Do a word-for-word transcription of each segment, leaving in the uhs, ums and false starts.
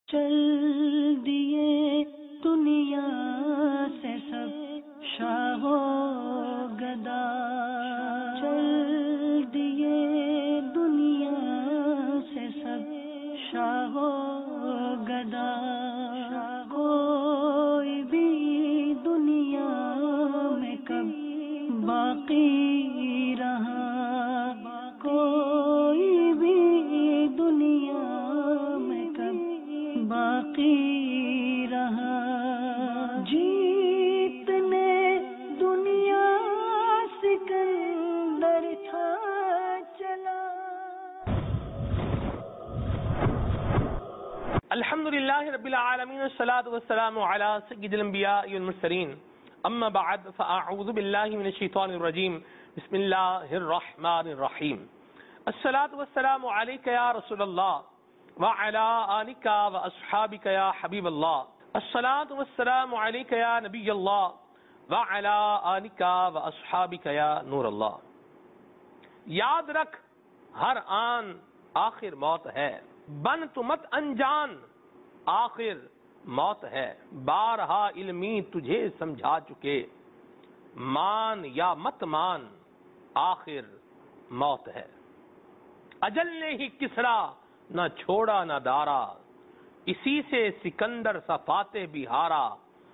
چل دیے دنیا سے سب شاہ و گدا، چل دیے دنیا سے سب شاہ و گدا، کوئی بھی دنیا میں کب باقی رہا، کوئی بھی دنیا میں کب باقی رہا، جیتنے دنیا سکندر تھا چلا۔ الحمدللہ رب العالمین والصلاة والسلام علی سید الانبیاء والمرسلین، اما بعد فاعوذ باللہ من الشیطان الرجیم، بسم اللہ الرحمن الرحیم۔ الصلاة والسلام علیک یا رسول اللہ وعلی آلک واصحابک یا حبیب اللہ، الصلاة والسلام علیک یا نبی اللہ وعلی آلک واصحابک یا نور اللہ۔ یاد رکھ ہر آن آخر موت ہے، بن تو مت انجان آخر موت ہے، بارہا علمی تجھے سمجھا چکے، مان یا مت مان آخر موت ہے۔ اجل نے ہی کسرا نہ چھوڑا نہ دارا، اسی سے سکندر سا فاتح بھی ہارا،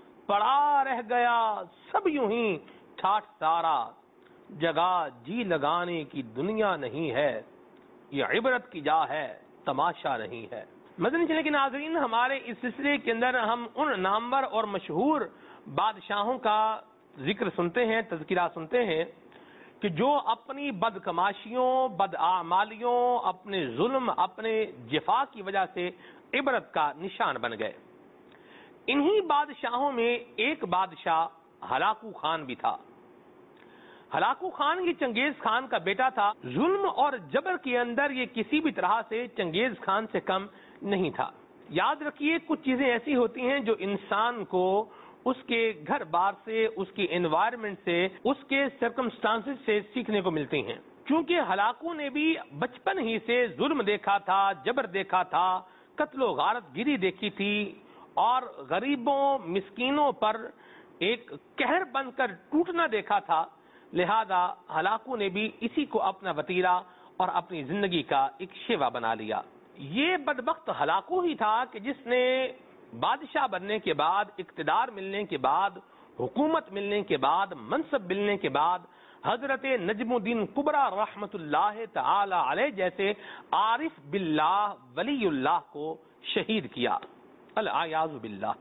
پڑا رہ گیا سب یوں ہی ٹھاٹھ تارا، جگہ جی لگانے کی دنیا نہیں ہے، یہ عبرت کی جا ہے تماشا نہیں ہے۔ مدنی چینل کے ناظرین، ہمارے اس سلسلے کے اندر ہم ان نامور اور مشہور بادشاہوں کا ذکر سنتے ہیں، تذکرہ سنتے ہیں کہ جو اپنی بدکماشیوں، بداعمالیوں، اپنے ظلم، اپنے جفا کی وجہ سے عبرت کا نشان بن گئے۔ انہی بادشاہوں میں ایک بادشاہ ہلاکو خان بھی تھا۔ ہلاکو خان یہ چنگیز خان کا بیٹا تھا۔ ظلم اور جبر کے اندر یہ کسی بھی طرح سے چنگیز خان سے کم نہیں تھا۔ یاد رکھیے، کچھ چیزیں ایسی ہوتی ہیں جو انسان کو اس کے گھر بار سے، اس کی انوائرمنٹ سے، اس کے سرکمسٹانسز سے سیکھنے کو ملتی ہیں۔ کیونکہ ہلاکو نے بھی بچپن ہی سے ظلم دیکھا تھا، جبر دیکھا تھا، قتل و غارت گیری دیکھی تھی، اور غریبوں مسکینوں پر ایک قہر بن کر ٹوٹنا دیکھا تھا۔ لہذا ہلاکو نے بھی اسی کو اپنا وتیرہ اور اپنی زندگی کا ایک شیوا بنا لیا۔ یہ بدبخت ہلاکو ہی تھا کہ جس نے بادشاہ بننے کے بعد، اقتدار ملنے کے بعد، حکومت ملنے کے بعد، منصب ملنے کے بعد حضرت نجم الدین کبریٰ رحمت اللہ تعالی علیہ جیسے عارف باللہ ولی اللہ کو شہید کیا۔ العیاذ باللہ۔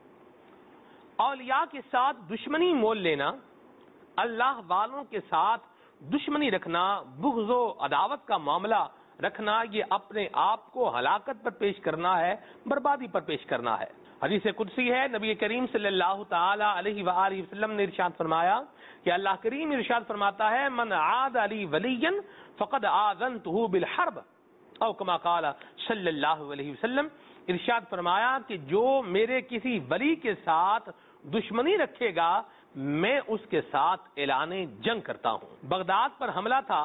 اولیاء کے ساتھ دشمنی مول لینا، اللہ والوں کے ساتھ دشمنی رکھنا، بغض و عداوت کا معاملہ رکھنا، یہ اپنے آپ کو ہلاکت پر پیش کرنا ہے، بربادی پر پیش کرنا ہے۔ حدیث قدسی ہے، نبی کریم صلی اللہ تعالی علیہ وآلہ وسلم نے ارشاد فرمایا کہ اللہ کریم ارشاد فرماتا ہے، من عاد علی ولیا فقد آذنتہ بالحرب، او کما قال صلی اللہ علیہ وسلم۔ ارشاد فرمایا کہ جو میرے کسی ولی کے ساتھ دشمنی رکھے گا، میں اس کے ساتھ اعلان جنگ کرتا ہوں۔ بغداد پر حملہ تھا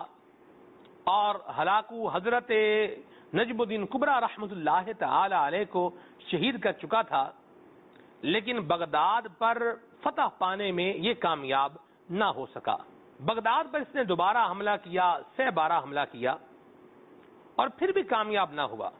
اور ہلاکو حضرت نجم الدین کبریٰ رحمت اللہ تعالی علیہ کو شہید کر چکا تھا، لیکن بغداد پر فتح پانے میں یہ کامیاب نہ ہو سکا۔ بغداد پر اس نے دوبارہ حملہ کیا، سہ بارہ حملہ کیا، اور پھر بھی کامیاب نہ ہوا۔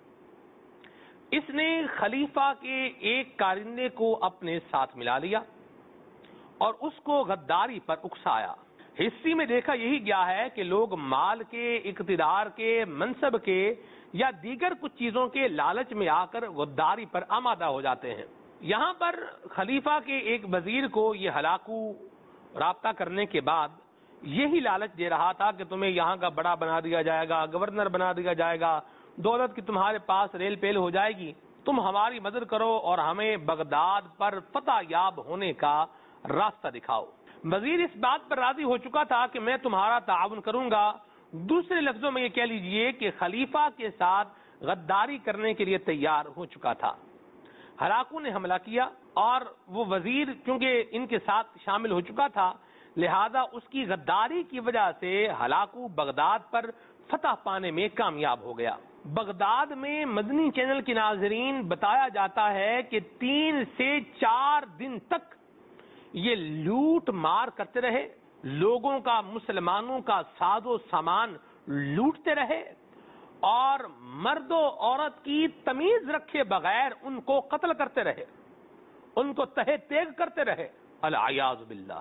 اس نے خلیفہ کے ایک کارندے کو اپنے ساتھ ملا لیا اور اس کو غداری پر اکسایا۔ ہسٹری میں دیکھا یہی گیا ہے کہ لوگ مال کے، اقتدار کے، منصب کے یا دیگر کچھ چیزوں کے لالچ میں آ کر غداری پر آمادہ ہو جاتے ہیں۔ یہاں پر خلیفہ کے ایک وزیر کو یہ ہلاکو رابطہ کرنے کے بعد یہی لالچ دے رہا تھا کہ تمہیں یہاں کا بڑا بنا دیا جائے گا، گورنر بنا دیا جائے گا، دولت کی تمہارے پاس ریل پیل ہو جائے گی، تم ہماری مدد کرو اور ہمیں بغداد پر فتح یاب ہونے کا راستہ دکھاؤ۔ وزیر اس بات پر راضی ہو چکا تھا کہ میں تمہارا تعاون کروں گا۔ دوسرے لفظوں میں یہ کہہ لیجئے کہ خلیفہ کے ساتھ غداری کرنے کے لیے تیار ہو چکا تھا۔ ہلاکو نے حملہ کیا اور وہ وزیر چونکہ ان کے ساتھ شامل ہو چکا تھا، لہذا اس کی غداری کی وجہ سے ہلاکو بغداد پر فتح پانے میں کامیاب ہو گیا۔ بغداد میں مدنی چینل کے ناظرین بتایا جاتا ہے کہ تین سے چار دن تک یہ لوٹ مار کرتے رہے، لوگوں کا، مسلمانوں کا ساز و سامان لوٹتے رہے اور مرد و عورت کی تمیز رکھے بغیر ان کو قتل کرتے رہے، ان کو تہہ تیگ کرتے رہے، العیاذ باللہ۔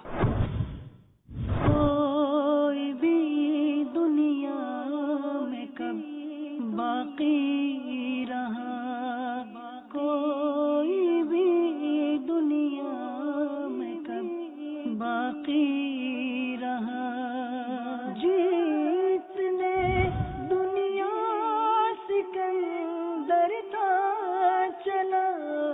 کوئی بھی دنیا میں کب باقی رہا، کوئی بھی دنیا میں کب باقی رہا، جتنے دنیا سکندر تھا چلا،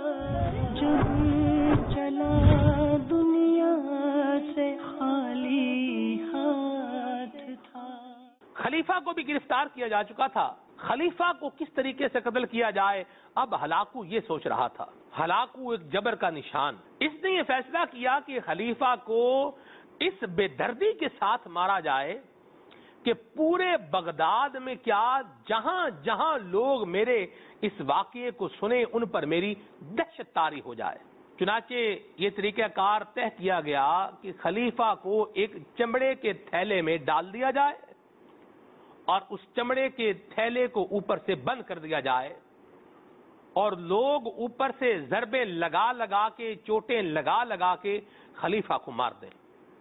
جب چلا دنیا سے خالی ہاتھ تھا۔ خلیفہ کو بھی گرفتار کیا جا چکا تھا، خلیفہ کو کس طریقے سے قتل کیا جائے اب ہلاکو یہ سوچ رہا تھا۔ ہلاکو ایک جبر کا نشان، اس نے یہ فیصلہ کیا کہ خلیفہ کو اس بے دردی کے ساتھ مارا جائے کہ پورے بغداد میں کیا جہاں جہاں لوگ میرے اس واقعے کو سنیں ان پر میری دہشت طاری ہو جائے۔ چنانچہ یہ طریقہ کار طے کیا گیا کہ خلیفہ کو ایک چمڑے کے تھیلے میں ڈال دیا جائے اور اس چمڑے کے تھیلے کو اوپر سے بند کر دیا جائے اور لوگ اوپر سے ضربے لگا لگا کے، چوٹیں لگا لگا کے خلیفہ کو مار دیں۔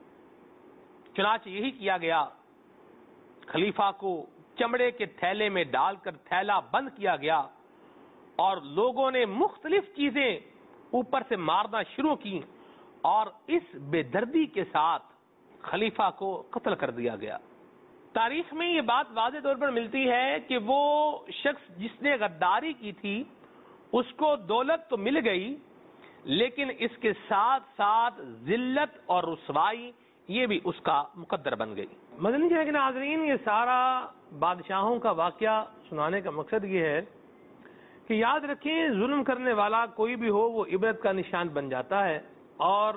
چنانچہ یہی کیا گیا، خلیفہ کو چمڑے کے تھیلے میں ڈال کر تھیلا بند کیا گیا اور لوگوں نے مختلف چیزیں اوپر سے مارنا شروع کی اور اس بے دردی کے ساتھ خلیفہ کو قتل کر دیا گیا۔ تاریخ میں یہ بات واضح طور پر ملتی ہے کہ وہ شخص جس نے غداری کی تھی اس کو دولت تو مل گئی، لیکن اس کے ساتھ ساتھ ذلت اور رسوائی یہ بھی اس کا مقدر بن گئی۔ مدنی چینل کے ناظرین، یہ سارا بادشاہوں کا واقعہ سنانے کا مقصد یہ ہے کہ یاد رکھیں ظلم کرنے والا کوئی بھی ہو وہ عبرت کا نشان بن جاتا ہے اور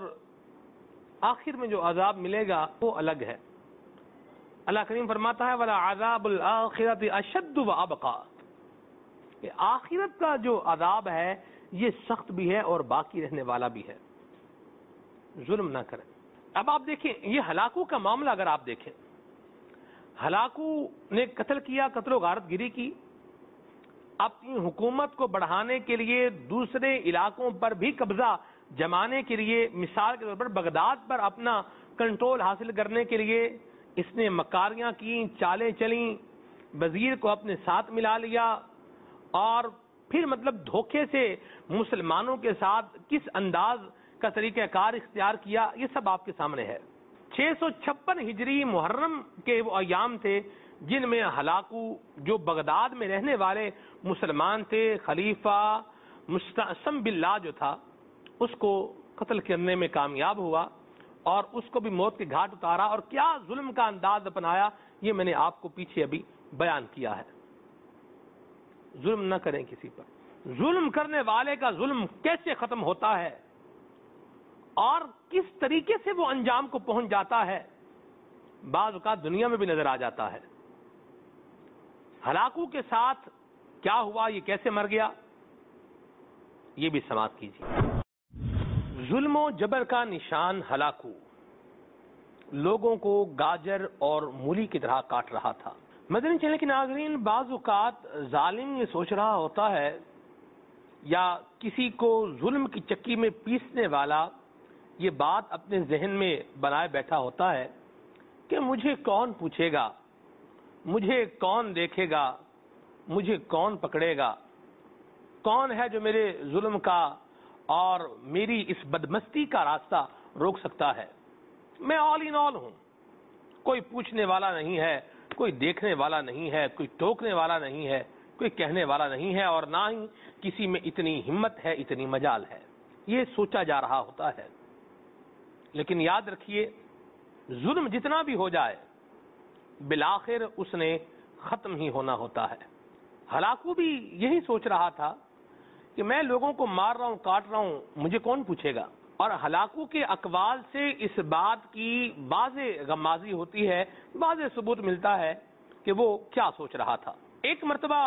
آخر میں جو عذاب ملے گا وہ الگ ہے۔ اللہ کریم فرماتا ہے وَلَا عَذَابُ الْآخِرَةِ أَشَدُّ وَأَبْقَىٰ، کہ آخرت کا جو عذاب ہے یہ سخت بھی ہے اور باقی رہنے والا بھی ہے۔ ظلم نہ کریں۔ اب آپ دیکھیں یہ ہلاکو کا معاملہ، اگر آپ دیکھیں ہلاکو نے قتل کیا، قتل و غارت گری کی، اپنی حکومت کو بڑھانے کے لیے دوسرے علاقوں پر بھی قبضہ جمانے کے لیے، مثال کے طور پر بغداد پر اپنا کنٹرول حاصل کرنے کے لیے اس نے مکاریاں کی، چالیں چلیں، وزیر کو اپنے ساتھ ملا لیا اور پھر مطلب دھوکے سے مسلمانوں کے ساتھ کس انداز کا طریقہ کار اختیار کیا، یہ سب آپ کے سامنے ہے۔ چھ سو چھپن ہجری محرم کے وہ ایام تھے جن میں ہلاکو جو بغداد میں رہنے والے مسلمان تھے، خلیفہ مستعصم باللہ جو تھا، اس کو قتل کرنے میں کامیاب ہوا اور اس کو بھی موت کے گھاٹ اتارا، اور کیا ظلم کا انداز اپنایا یہ میں نے آپ کو پیچھے ابھی بیان کیا ہے۔ ظلم نہ کریں کسی پر، ظلم کرنے والے کا ظلم کیسے ختم ہوتا ہے اور کس طریقے سے وہ انجام کو پہنچ جاتا ہے بعض اوقات دنیا میں بھی نظر آ جاتا ہے۔ ہلاکو کے ساتھ کیا ہوا، یہ کیسے مر گیا، یہ بھی سماعت کیجیے۔ ظلم و جبر کا نشان ہلاکو لوگوں کو گاجر اور مولی کی طرح کاٹ رہا تھا۔ مدنی چینل کے ناظرین، بعض اوقات ظالم یہ سوچ رہا ہوتا ہے یا کسی کو ظلم کی چکی میں پیسنے والا یہ بات اپنے ذہن میں بنائے بیٹھا ہوتا ہے کہ مجھے کون پوچھے گا، مجھے کون دیکھے گا، مجھے کون پکڑے گا، کون ہے جو میرے ظلم کا اور میری اس بدمستی کا راستہ روک سکتا ہے۔ میں آل ان آل ہوں، کوئی پوچھنے والا نہیں ہے، کوئی دیکھنے والا نہیں ہے، کوئی ٹوکنے والا نہیں ہے، کوئی کہنے والا نہیں ہے، اور نہ ہی کسی میں اتنی ہمت ہے، اتنی مجال ہے، یہ سوچا جا رہا ہوتا ہے۔ لیکن یاد رکھیے ظلم جتنا بھی ہو جائے بالآخر اس نے ختم ہی ہونا ہوتا ہے۔ ہلاکو بھی یہی سوچ رہا تھا کہ میں لوگوں کو مار رہا ہوں، کاٹ رہا ہوں، مجھے کون پوچھے گا، اور ہلاکو کے اقوال سے اس بات کی واضح غمازی ہوتی ہے، واضح ثبوت ملتا ہے کہ وہ کیا سوچ رہا تھا۔ ایک مرتبہ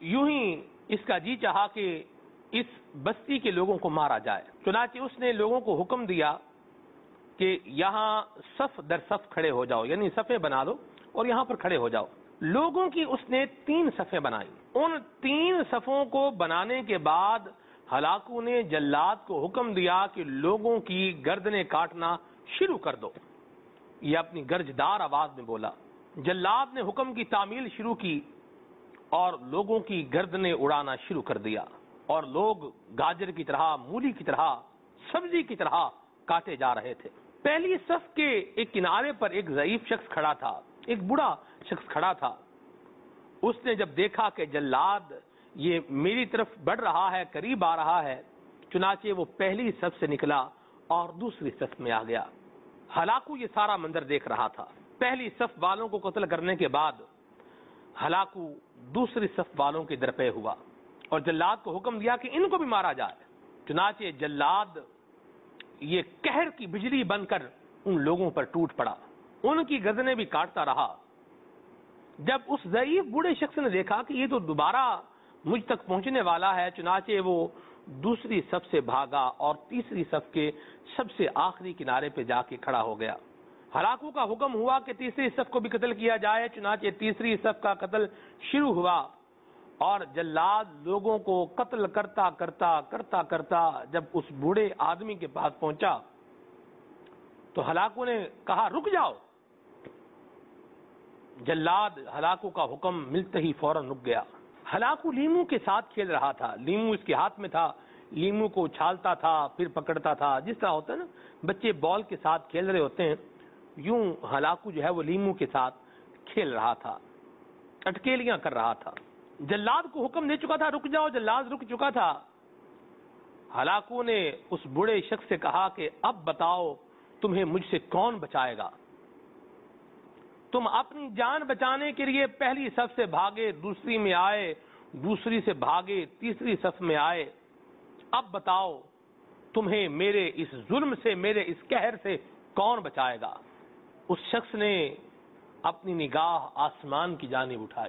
یوں ہی اس کا جی چاہا کہ اس بستی کے لوگوں کو مارا جائے. چنانچہ اس نے لوگوں کو حکم دیا کہ یہاں صف در صف کھڑے ہو جاؤ, یعنی صفیں بنا دو اور یہاں پر کھڑے ہو جاؤ. لوگوں کی اس نے تین صفیں بنائی. ان تین صفوں کو بنانے کے بعد ہلاکو نے جلاد کو حکم دیا کہ لوگوں کی گردنیں کاٹنا شروع کر دو. یہ اپنی گرجدار آواز میں بولا. جلاد نے حکم کی تعمیل شروع کی اور لوگوں کی گردنیں اڑانا شروع کر دیا, اور لوگ گاجر کی طرح, مولی کی طرح, سبزی کی طرح کاٹے جا رہے تھے. پہلی صف کے ایک کنارے پر ایک ضعیف شخص کھڑا تھا, ایک بوڑھا شخص کھڑا تھا. اس نے جب دیکھا کہ جلاد یہ میری طرف بڑھ رہا ہے, قریب آ رہا ہے, چنانچہ وہ پہلی صف سے نکلا اور دوسری صف میں آ گیا. ہلاکو یہ سارا منظر دیکھ رہا تھا. پہلی صف والوں کو قتل کرنے کے بعد ہلاکو دوسری صف والوں کے درپے ہوا اور جلاد کو حکم دیا کہ ان کو بھی مارا جائے. چنانچہ جلاد یہ قہر کی بجلی بن کر ان لوگوں پر ٹوٹ پڑا, ان کی گردنیں بھی کاٹتا رہا. جب اس ضعیف بوڑھے شخص نے دیکھا کہ یہ تو دوبارہ مجھ تک پہنچنے والا ہے, چنانچہ وہ دوسری صف سے بھاگا اور تیسری صف کے سب سے آخری کنارے پہ جا کے کھڑا ہو گیا. ہلاکو کا حکم ہوا کہ تیسری صف کو بھی قتل کیا جائے. چنانچہ تیسری صف کا قتل شروع ہوا اور جلاد لوگوں کو قتل کرتا کرتا کرتا کرتا جب اس بوڑھے آدمی کے پاس پہنچا تو ہلاکو نے کہا رک جاؤ. جلاد ہلاکو کا حکم ملتے ہی فوراً رک گیا. ہلاکو لیمو کے ساتھ کھیل رہا تھا. لیمو اس کے ہاتھ میں تھا, لیمو کو اچھالتا تھا پھر پکڑتا تھا, جس طرح ہوتا ہے نا بچے بال کے ساتھ کھیل رہے ہوتے ہیں, یوں ہلاکو جو ہے وہ لیمو کے ساتھ کھیل رہا تھا, اٹکیلیاں کر رہا تھا. جلاد کو حکم دے چکا تھا رک جاؤ, جلاد رک چکا تھا. ہلاکو نے اس بوڑھے شخص سے کہا کہ اب بتاؤ تمہیں مجھ سے کون بچائے گا؟ تم اپنی جان بچانے کے لیے پہلی صف سے بھاگے, دوسری میں آئے, دوسری سے بھاگے, تیسری صف میں آئے. اب بتاؤ تمہیں میرے اس ظلم سے, میرے اس قہر سے کون بچائے گا؟ اس شخص نے اپنی نگاہ آسمان کی جانب اٹھائی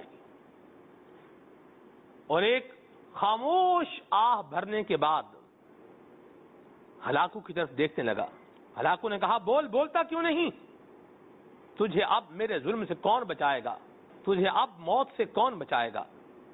اور ایک خاموش آہ بھرنے کے بعد ہلاکو کی طرف دیکھنے لگا. ہلاکو نے کہا بول, بولتا کیوں نہیں؟ تجھے اب میرے ظلم سے کون بچائے گا؟ تجھے اب موت سے کون بچائے گا؟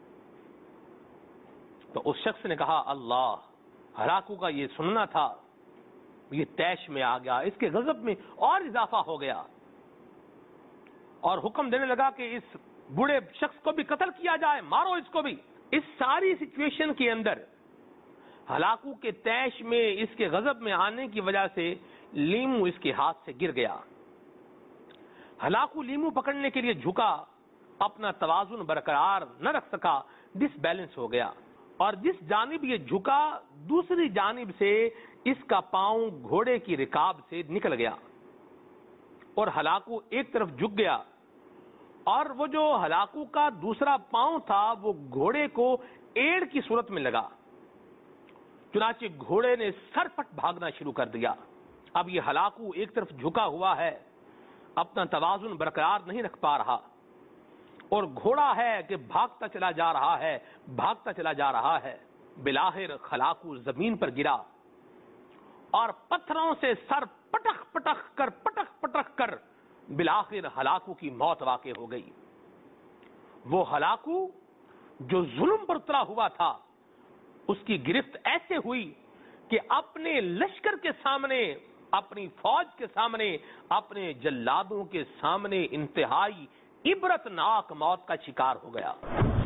تو اس شخص نے کہا اللہ. ہلاکو کا یہ سننا تھا, یہ تیش میں آ گیا, اس کے غضب میں اور اضافہ ہو گیا اور حکم دینے لگا کہ اس بوڑھے شخص کو بھی قتل کیا جائے, مارو اس کو بھی. اس ساری سچویشن کے اندر ہلاکو کے تیش میں, اس کے غضب میں آنے کی وجہ سے لیمو اس کے ہاتھ سے گر گیا. ہلاکو لیمو پکڑنے کے لیے جھکا, اپنا توازن برقرار نہ رکھ سکا, ڈس بیلنس ہو گیا اور جس جانب یہ جھکا دوسری جانب سے اس کا پاؤں گھوڑے کی رکاب سے نکل گیا اور ہلاکو ایک طرف جھک گیا اور وہ جو ہلاکو کا دوسرا پاؤں تھا وہ گھوڑے کو ایڑ کی صورت میں لگا. چنانچہ گھوڑے نے سر پٹ بھاگنا شروع کر دیا. اب یہ ہلاکو ایک طرف جھکا ہوا ہے, اپنا توازن برقرار نہیں رکھ پا رہا اور گھوڑا ہے کہ بھاگتا چلا جا رہا ہے, بھاگتا چلا جا رہا ہے. بلاخر ہلاکو زمین پر گرا اور پتھروں سے سر پٹخ پٹخ کر پٹخ پٹخ کر بلاخر ہلاکو کی موت واقع ہو گئی. وہ ہلاکو جو ظلم پر اترا ہوا تھا اس کی گرفت ایسے ہوئی کہ اپنے لشکر کے سامنے, اپنی فوج کے سامنے, اپنے جلادوں کے سامنے انتہائی عبرتناک موت کا شکار ہو گیا.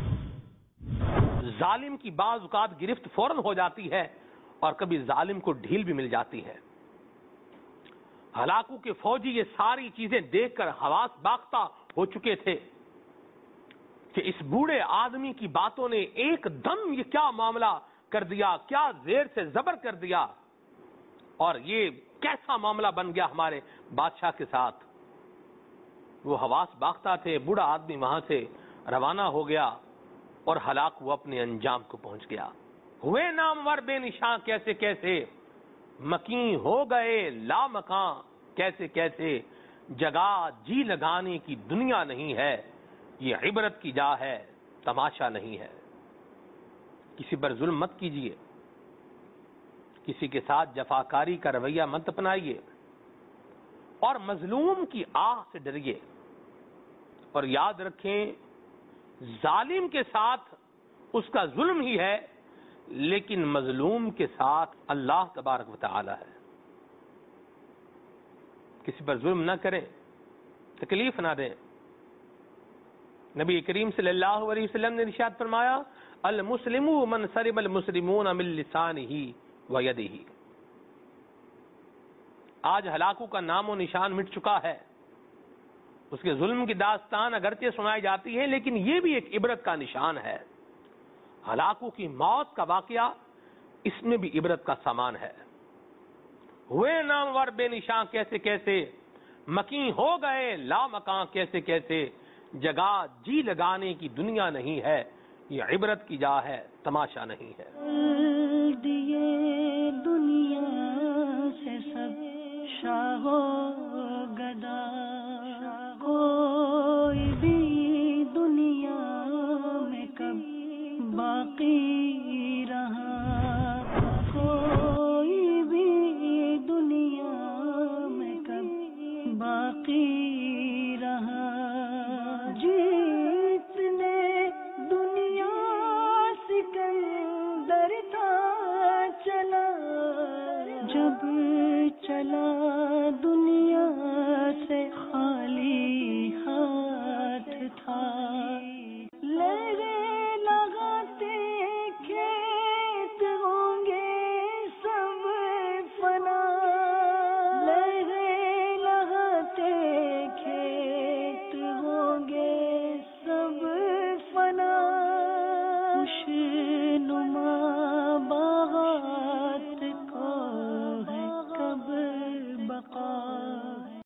ظالم کی بعض اوقات گرفت فوراً ہو جاتی ہے اور کبھی ظالم کو ڈھیل بھی مل جاتی ہے. ہلاکو کے فوجی یہ ساری چیزیں دیکھ کر حواس باختہ ہو چکے تھے کہ اس بوڑھے آدمی کی باتوں نے ایک دم یہ کیا معاملہ کر دیا, کیا زیر سے زبر کر دیا اور یہ کیسا معاملہ بن گیا ہمارے بادشاہ کے ساتھ. وہ حواس باختہ تھے. بوڑھا آدمی وہاں سے روانہ ہو گیا اور ہلاکو اپنے انجام کو پہنچ گیا. ہوئے نامور بے نشاں کیسے کیسے, مکین ہو گئے لا مکان کیسے کیسے, جگہ جی لگانے کی دنیا نہیں ہے, یہ عبرت کی جا ہے تماشا نہیں ہے. کسی پر ظلم مت کیجیے، کسی کے ساتھ جفاکاری کا رویہ مت اپنائیے، اور مظلوم کی آہ سے ڈریے، اور یاد رکھیں ظالم کے ساتھ اس کا ظلم ہی ہے، لیکن مظلوم کے ساتھ اللہ تبارک و تعالی ہے۔ کسی پر ظلم نہ کریں، تکلیف نہ دیں۔ نبی کریم صلی اللہ علیہ وسلم نے ارشاد فرمایا المسلم من سلم المسلمون من لسانہ و یدہ۔ آج ہلاکو کا نام و نشان مٹ چکا ہے، اس کے ظلم کی داستان اگرچہ سنائی جاتی ہے لیکن یہ بھی ایک عبرت کا نشان ہے۔ ہلاکو کی موت کا واقعہ اس میں بھی عبرت کا سامان ہے۔ ہوئے نامور بے نشان کیسے کیسے، مکین ہو گئے لا مکان کیسے کیسے، جگہ جی لگانے کی دنیا نہیں ہے، یہ عبرت کی جا ہے، تماشا نہیں ہے۔ دیے دنیا سے سب شاہ و گدا، کوئی بھی دنیا میں کب باقی رہا، کوئی بھی دنیا میں کب باقی رہا، جس نے دنیا سکندر تھا چلا، جب چلا دنیا سے خالی ہاتھ تھا۔